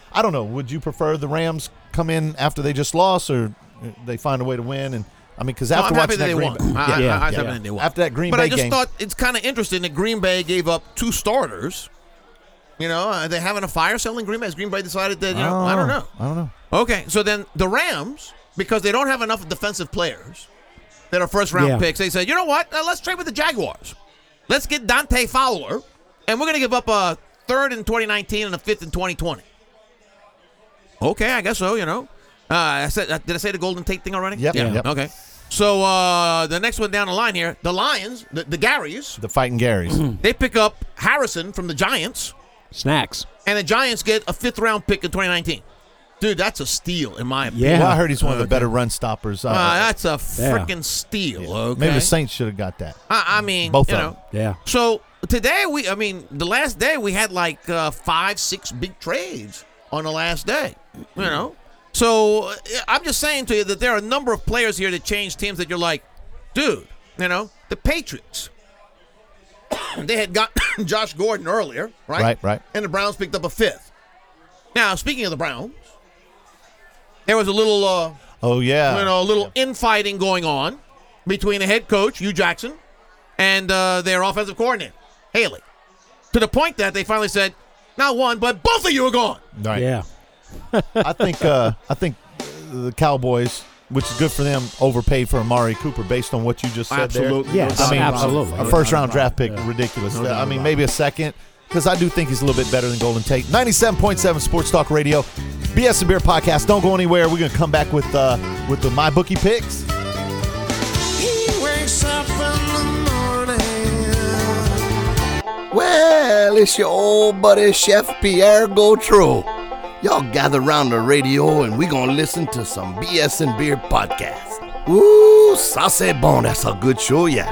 I don't know. Would you prefer the Rams come in after they just lost, or they find a way to win? And I mean, because after no, I'm happy watching that that they Green won. Bay, I, yeah, I, I, I yeah, yeah. yeah. They won. After that Green but Bay I just game, thought it's kind of interesting that Green Bay gave up two starters. You know, are they having a fire sale in Green Bay? Has Green Bay decided that, you know, I don't know. I don't know. Okay, so then the Rams, because they don't have enough defensive players that are first-round Yeah. picks, they said, you know what, uh, let's trade with the Jaguars. Let's get Dante Fowler, and we're going to give up a third in twenty nineteen and a fifth in twenty twenty. Okay, I guess so, you know. Uh, I said, uh, did I say the Golden Tate thing already? Yep, Yeah. yep. Okay. So uh, the next one down the line here, the Lions, the, the Garys, the Fighting Garys, they pick up Harrison from the Giants. Snacks. And the Giants get a fifth-round pick in twenty nineteen. Dude, that's a steal, in my opinion. Yeah. Well, I heard he's one of the Okay. better run stoppers. Uh, Uh, that's a Yeah. freaking steal, okay? Maybe the Saints should have got that. I, I mean, Both you of know. them. Yeah. So today, we, I mean, the last day, we had like uh, five, six big trades on the last day, you know? So uh, I'm just saying to you that there are a number of players here that change teams that you're like, dude, you know, the Patriots. They had got Josh Gordon earlier, right? Right, right. And the Browns picked up a fifth. Now, speaking of the Browns, there was a little, uh, Oh yeah, you know, a little infighting going on between the head coach, Hugh Jackson, and uh, their offensive coordinator, Haley, to the point that they finally said, not one, but both of you are gone. Right. Yeah. I think uh, I think the Cowboys, which is good for them, overpaid for Amari Cooper based on what you just said Absolutely. there. Yes, I mean, absolutely. a first round draft pick, ridiculous. No doubt I mean, about maybe a second, because I do think he's a little bit better than Golden Tate. ninety-seven point seven Sports Talk Radio, B S and Beer Podcast. Don't go anywhere. We're going to come back with uh, with the My Bookie picks. He wakes up in the morning. Well, it's your old buddy Chef Pierre Gautreau. Y'all gather around the radio and we gonna listen to some B S and Beer podcast. Ooh, ça c'est bon. That's a good show, yeah.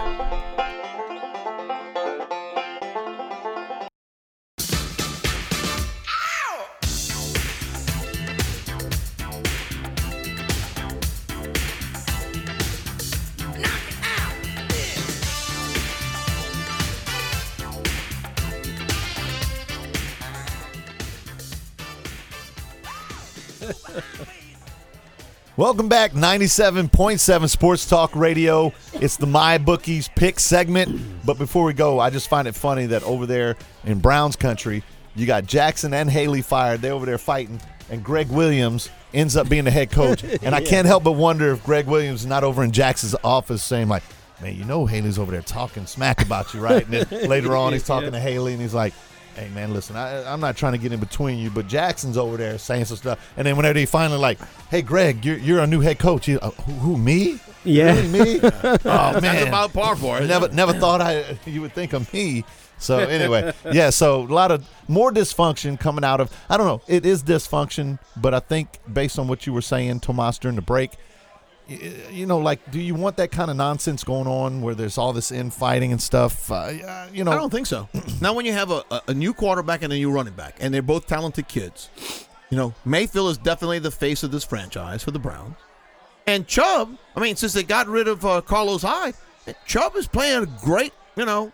Welcome back, ninety-seven point seven Sports Talk Radio. It's the My Bookies pick segment. But before we go, I just find it funny that over there in Browns country, you got Jackson and Haley fired. They're over there fighting, and Greg Williams ends up being the head coach. And I can't help but wonder if Greg Williams is not over in Jackson's office saying, like, man, you know Haley's over there talking smack about you, right? And then later on, he's talking to Haley, and he's like, hey, man, listen, I, I'm not trying to get in between you, but Jackson's over there saying some stuff. And then whenever he finally like, hey, Greg, you're, you're a new head coach. He, uh, who, who, me? Yeah. Really, me? Oh, man. That's about par for it. Never, never thought I you would think of me. So anyway, yeah, so a lot of more dysfunction coming out of, I don't know, it is dysfunction, but I think based on what you were saying, Tomas, during the break, y- you know, like, do you want that kind of nonsense going on where there's all this infighting and stuff? Uh, uh, you know, I don't think so. Not when you have a, a, a new quarterback and a new running back, and they're both talented kids. You know, Mayfield is definitely the face of this franchise for the Browns. And Chubb, I mean, since they got rid of uh, Carlos Hyde, Chubb is playing a great, you know,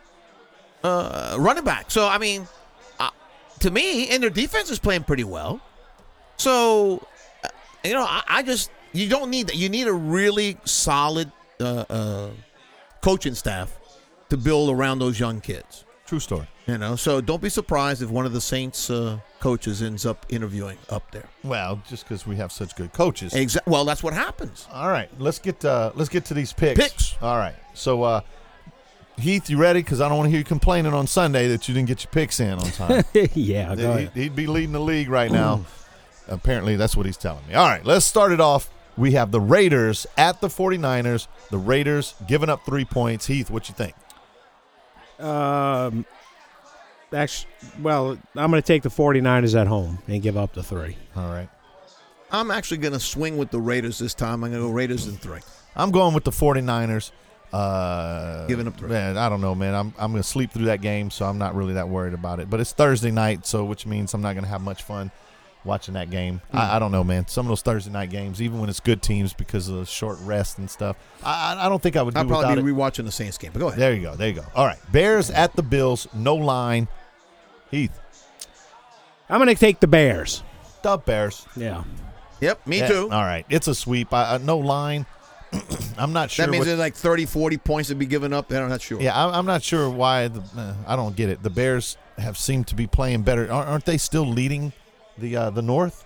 uh, running back. So, I mean, uh, to me, and their defense is playing pretty well. So, uh, you know, I, I just, you don't need that. You need a really solid uh, uh, coaching staff to build around those young kids. True story. You know, so don't be surprised if one of the Saints uh, coaches ends up interviewing up there. Well, just because we have such good coaches. Exa- well, that's what happens. All right, let's get uh, let's get to these picks. Picks. All right. So, uh, Heath, you ready? Because I don't want to hear you complaining on Sunday that you didn't get your picks in on time. Yeah, go He- ahead. He'd be leading the league right now. Apparently, that's what he's telling me. All right, let's start it off. We have the Raiders at the 49ers. The Raiders giving up three points. Heath, what you think? Um, actually, well, I'm going to take the 49ers at home and give up the three. All right. I'm actually going to swing with the Raiders this time. I'm going to go Raiders in three. I'm going with the 49ers. Uh, Giving up three. Man, I don't know, man. I'm I'm going to sleep through that game, so I'm not really that worried about it. But it's Thursday night, so which means I'm not going to have much fun watching that game. Mm. I, I don't know, man. Some of those Thursday night games, even when it's good teams because of the short rest and stuff, I, I don't think I would do I'll without probably it. be rewatching the Saints game, but go ahead. There you go. There you go. All right. Bears at the Bills. No line. Heath. I'm going to take the Bears. the Bears. Yeah. Yep, me Yeah, too. All right. It's a sweep. I, I, no line. I'm not sure. That means what, there's like thirty, forty points to be given up. I'm not sure. yeah, I, I'm not sure why. The, uh, I don't get it. The Bears have seemed to be playing better. Aren't aren't they still leading the uh, the North?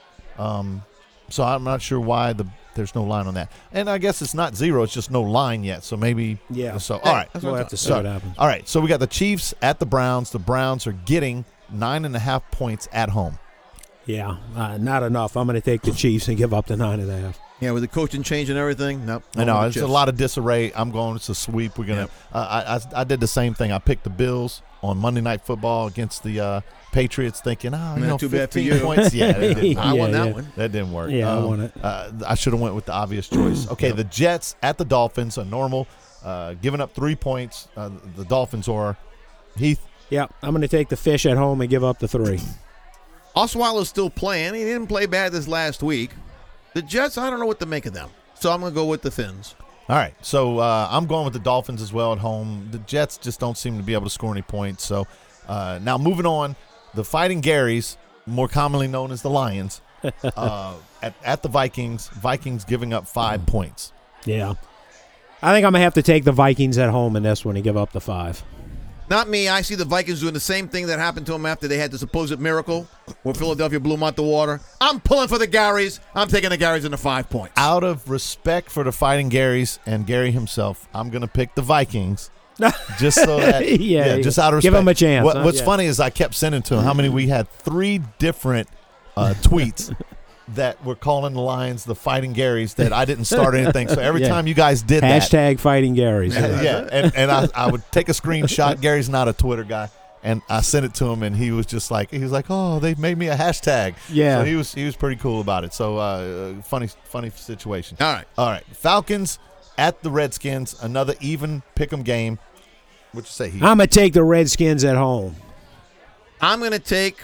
Um, so I'm not sure why the there's no line on that. And I guess it's not zero. It's just no line yet. So maybe. Yeah. So all right. We'll have to see So, what happens. all right. So we got the Chiefs at the Browns. The Browns are getting nine and a half points at home. Yeah, uh, not enough. I'm going to take the Chiefs and give up the nine and a half. Yeah, with the coaching change and everything. Nope. I know it's a lot of disarray. I'm going. It's a sweep. We're gonna. Yep. Uh, I, I I did the same thing. I picked the Bills on Monday Night Football against the uh, Patriots, thinking, oh, you Not know, too bad for fifteen you. points. Yeah, that didn't work. I won Yeah, that yeah. one. That didn't work. Yeah, I Um, won it. Uh, I should have went with the obvious choice. Okay, the Jets at the Dolphins, a normal, uh, giving up three points. Uh, the Dolphins are Heath. Yeah, I'm going to take the fish at home and give up the three. Osweiler's still playing. He didn't play bad this last week. The Jets, I don't know what to make of them. So I'm going to go with the Fins. All right, so uh, I'm going with the Dolphins as well at home. The Jets just don't seem to be able to score any points. So uh, now moving on, the Fighting Garys, more commonly known as the Lions, uh, at, at the Vikings. Vikings giving up five points. Yeah. I think I'm going to have to take the Vikings at home in this one and give up the five. Not me. I see the Vikings doing the same thing that happened to them after they had the supposed miracle where Philadelphia blew them out the water. I'm pulling for the Garys. I'm taking the Garys in the five points. Out of respect for the Fighting Garys and Gary himself, I'm going to pick the Vikings. Just so that, Yeah, yeah, just out of respect. give 'em a chance, What, huh? what's Yeah. funny is I kept sending to him how many we had three different uh, tweets that were calling the Lions the Fighting Garys that I didn't start anything. So every Yeah. time you guys did that, Hashtag Fighting Garys. yeah, yeah, and, and I, I would take a screenshot. Gary's not a Twitter guy, and I sent it to him, and he was just like, he was like, "Oh, they made me a hashtag." Yeah. so he was he was pretty cool about it. So uh, funny funny situation. All right. all right. Falcons at the Redskins, another even pick'em game. What you say? Heath? I'm going to take the Redskins at home. I'm going to take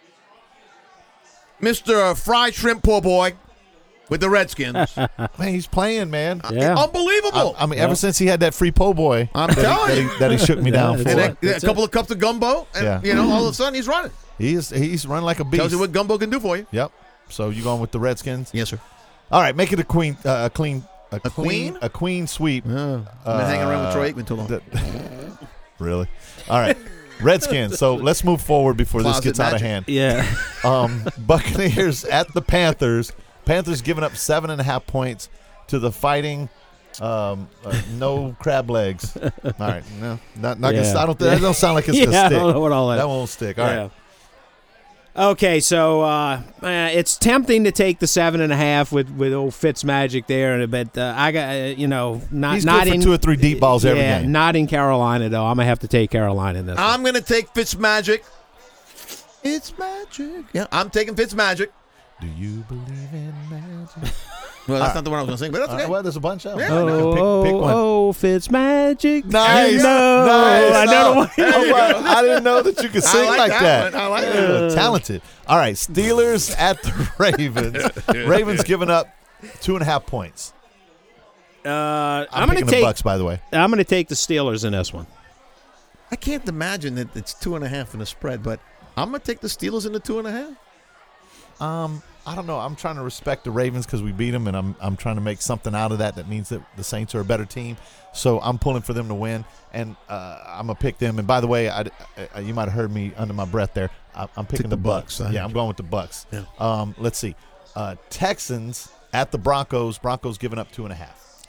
Mister Fried Shrimp Poor Boy with the Redskins. Man, he's playing, man. Yeah. Unbelievable. I, I mean, Yeah. ever since he had that free po' boy, I'm that, he, telling that, you. he, that he shook me Yeah, down that's for. and it. a, a couple of cups of gumbo, and, Yeah. you know, all of a sudden he's running. He is he's running like a beast. Tells you what gumbo can do for you. Yep. So you going with the Redskins? Yes, sir. All right, make it a queen, uh, a clean, a, A queen, queen? a queen sweep. Yeah. I've been hanging around with Troy Aikman too long. Th- really? All right, Redskins. So let's move forward before Closet this gets out of magic. hand. Yeah. Um, Buccaneers at the Panthers. Panthers giving up seven and a half points to the Fighting. Um, uh, no crab legs. All right, no, not, not Yeah. gonna. I don't. That don't sound like it's Yeah, gonna I stick. don't know what all that- that won't stick. All Yeah. right. Okay, so uh, uh, it's tempting to take the seven and a half with with old Fitzmagic there, but uh, I got uh, you know not He's not good for in two or three deep balls every yeah, game. not in Carolina though. I'm gonna have to take Carolina in this. one. I'm going to take Fitzmagic. It's magic. Yeah, I'm taking Fitzmagic. Do you believe in magic? Well, that's not the one I was going to sing, but that's All okay. right, well, there's a bunch of them. Yeah, I know. Pick, Oh, pick one. oh, Fitzmagic. Nice. You know, Nice. I know the one. Oh, wow. I didn't know that you could sing like like, that that. one. I like Yeah, that. talented. All right, Steelers at the Ravens. Ravens giving up two and a half points. Uh, I'm, I'm, gonna picking take. the Bucks, by the way. I'm gonna take the Steelers in this one. I can't imagine that it's two and a half in a spread, but I'm going to take the Steelers in the two and a half. Um, I don't know. I'm trying to respect the Ravens because we beat them, and I'm I'm trying to make something out of that. That means that the Saints are a better team, so I'm pulling for them to win, and uh, I'm gonna pick them. And by the way, I, I, you might have heard me under my breath there. I, I'm picking the the Bucks. Bucks. I Yeah, heard I'm going with the Bucks. Yeah. Um, let's see. Uh, Texans at the Broncos. Broncos giving up two and a half.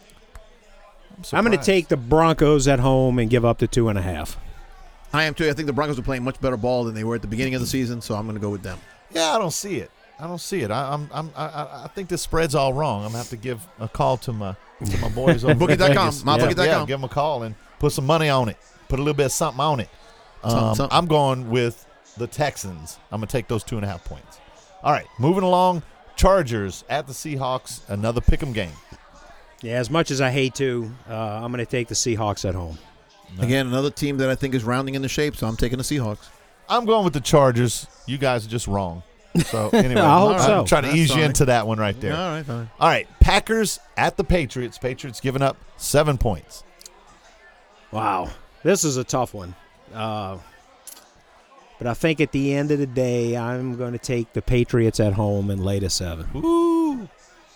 I'm, I'm gonna surprised. take the Broncos at home and give up the two and a half. I am too. I think the Broncos are playing much better ball than they were at the beginning of the season, so I'm going to go with them. Yeah, I don't see it. I don't see it. I, I'm, I'm, I, I think this spread's all wrong. I'm gonna have to give a call to my, to my boys over Bookie in dot com, Vegas. my yeah, bookie dot com. yeah, give them a call and put some money on it. Put a little bit of something on it. Um, Something, something. I'm going with the Texans. I'm gonna take those two and a half points. All right, moving along. Chargers at the Seahawks. Another pick'em game. Yeah, as much as I hate to, uh, I'm gonna take the Seahawks at home. Again, another team that I think is rounding in the shape, so I'm taking the Seahawks. I'm going with the Chargers. You guys are just wrong. So anyway, I hope I'm so. trying to That's ease you fine. into that one right there. All right, fine. All right, Packers at the Patriots. Patriots giving up seven points. Wow, this is a tough one. Uh, But I think at the end of the day, I'm going to take the Patriots at home and lay to seven. Woo!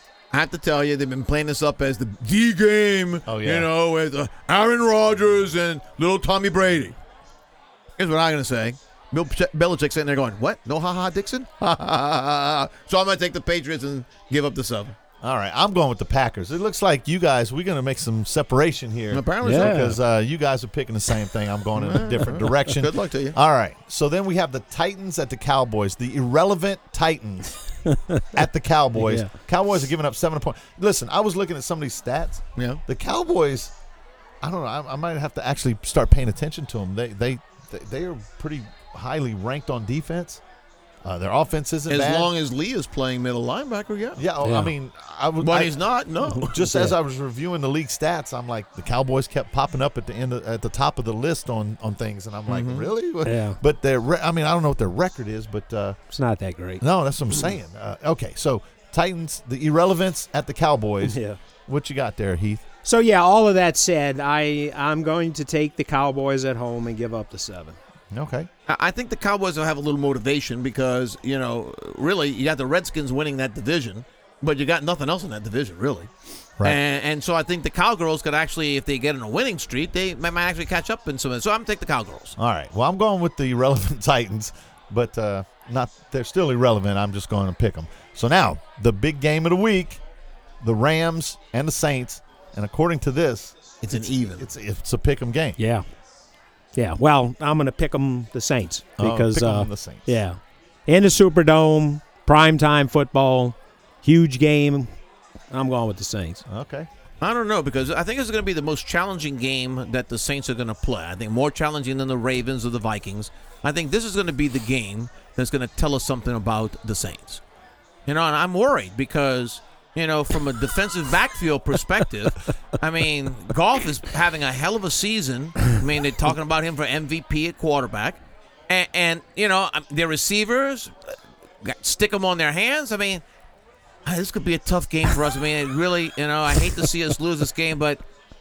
I have to tell you, they've been playing this up as the D game. Oh, yeah. You know, with uh, Aaron Rodgers and little Tommy Brady. Here's what I'm going to say. Bill Belichick sitting there going, what? No ha-ha Dixon? Ha ha ha. So I'm going to take the Patriots and give up the seven. All right, I'm going with the Packers. It looks like you guys, we're going to make some separation here. Apparently Yeah. so. Because uh, you guys are picking the same thing. I'm going in a different direction. Good luck to you. All right, so then we have the Titans at the Cowboys. The irrelevant Titans at the Cowboys. Yeah. Cowboys are giving up seven points. Listen, I was looking at some of these stats. Yeah. The Cowboys, I don't know, I, I might have to actually start paying attention to them. They, they, they, they are pretty highly ranked on defense. Uh, their offense isn't As bad. long as Lee is playing middle linebacker, yeah. Yeah, oh, Yeah. I mean, I would. When I- he's not, no. Just as I was reviewing the league stats, I'm like, the Cowboys kept popping up at the end, of, at the top of the list on, on things, and I'm like, really? Yeah. But their, re- I mean, I don't know what their record is, but uh, It's not that great. no, that's what I'm saying. Uh, okay, so Titans, the irrelevance at the Cowboys. Yeah. What you got there, Heath? So, yeah, all of that said, I, I'm going to take the Cowboys at home and give up the seven. Okay. I I think the Cowboys will have a little motivation because, you know, really, you got the Redskins winning that division, but you got nothing else in that division, really. Right. And, and so I think the Cowgirls could actually, if they get in a winning streak, they might, might actually catch up in some. So I'm going to take the Cowgirls. All right. Well, I'm going with the irrelevant Titans, but uh, not. They're still irrelevant. I'm just going to pick them. So now, the big game of the week, the Rams and the Saints, and according to this, It's an even. it's it's a pick 'em game. Yeah. Yeah, well, I'm going to pick them the Saints Oh, because pick 'em uh, the Saints. yeah, in the Superdome, primetime football, huge game. I'm going with the Saints. Okay. I don't know, because I think it's going to be the most challenging game that the Saints are going to play. I think more challenging than the Ravens or the Vikings. I think this is going to be the game that's going to tell us something about the Saints. You know, and I'm worried because, you know, from a defensive backfield perspective, I mean, Goff is having a hell of a season. I mean, they're talking about him for M V P at quarterback. And, and you know, their receivers, stick them on their hands. I mean, this could be a tough game for us. I mean, it really, you know, I hate to see us lose this game, but,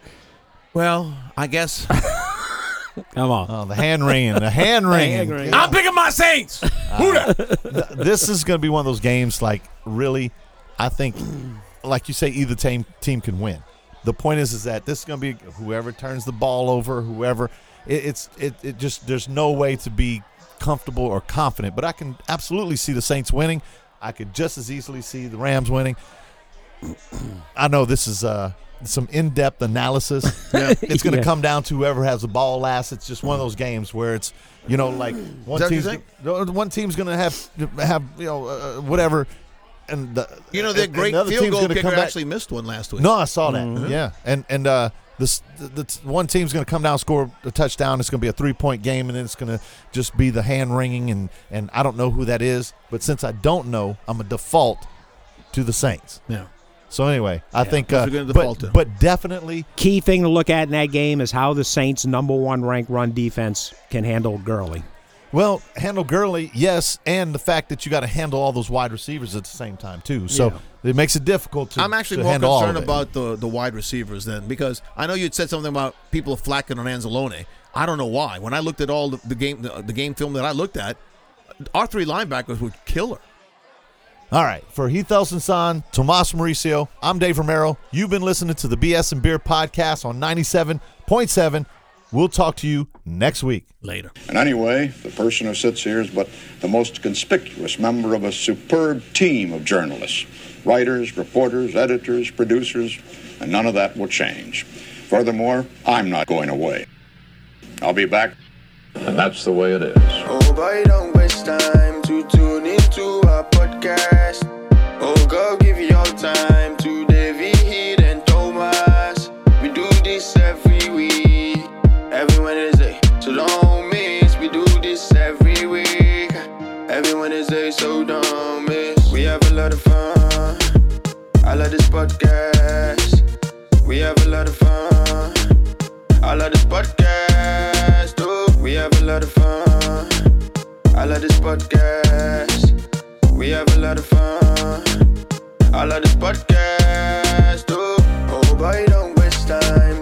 well, I guess. Come on. Oh, the hand wringing. The hand wringing. wringing. I'm picking my Saints. Who that? Th- This is going to be one of those games, like, really, I think, like you say, either team team can win. The point is, is that this is going to be whoever turns the ball over, whoever. It, it's it, it just there's no way to be comfortable or confident. But I can absolutely see the Saints winning. I could just as easily see the Rams winning. I know this is uh, some in-depth analysis. Yeah. It's going to Yeah. come down to whoever has the ball last. It's just one of those games where it's, you know, like one that what you team's think? one team's going to have have you know uh, whatever, and the, You know, their and great the other field team's goal gonna kicker come back- actually missed one last week. No, I saw that. Mhm. Yeah, and and uh, this the, the one team's going to come down, score a touchdown. It's going to be a three point game, and then it's going to just be the hand wringing, and and I don't know who that is, but since I don't know, I'm a default to the Saints. Yeah. So anyway, I Yeah, think, that's uh, what you're gonna default but to. but definitely, Key thing to look at in that game is how the Saints' number one ranked run defense can handle Gurley. well, handle Gurley, yes, and the fact that you got to handle all those wide receivers at the same time too. So Yeah. it makes it difficult to. I'm actually to more handle all concerned of it. about the, the wide receivers then, because I know you'd said something about people flacking on Anzalone. I don't know why. When I looked at all the, the game the, the game film that I looked at, our three linebackers were killer. All right, for Heath Elson, Tomas Mauricio, I'm Dave Romero. You've been listening to the B S and Beer podcast on ninety-seven point seven. We'll talk to you next week. Later. And anyway, the person who sits here is but the most conspicuous member of a superb team of journalists, writers, reporters, editors, producers, and none of that will change. Furthermore, I'm not going away. I'll be back, and that's the way it is. Oh, boy, don't waste time to tune into our podcast. Oh, go give your time to Davey, Heath, and Thomas. We do this every week, every Wednesday, so don't miss. We do this every week, every Wednesday, so don't miss. We have a lot of fun. I love this podcast. We have a lot of fun. I love this podcast. Oh, we have a lot of fun. I love this podcast. We have a lot of fun. I love this podcast. Oh, oh boy, don't waste time.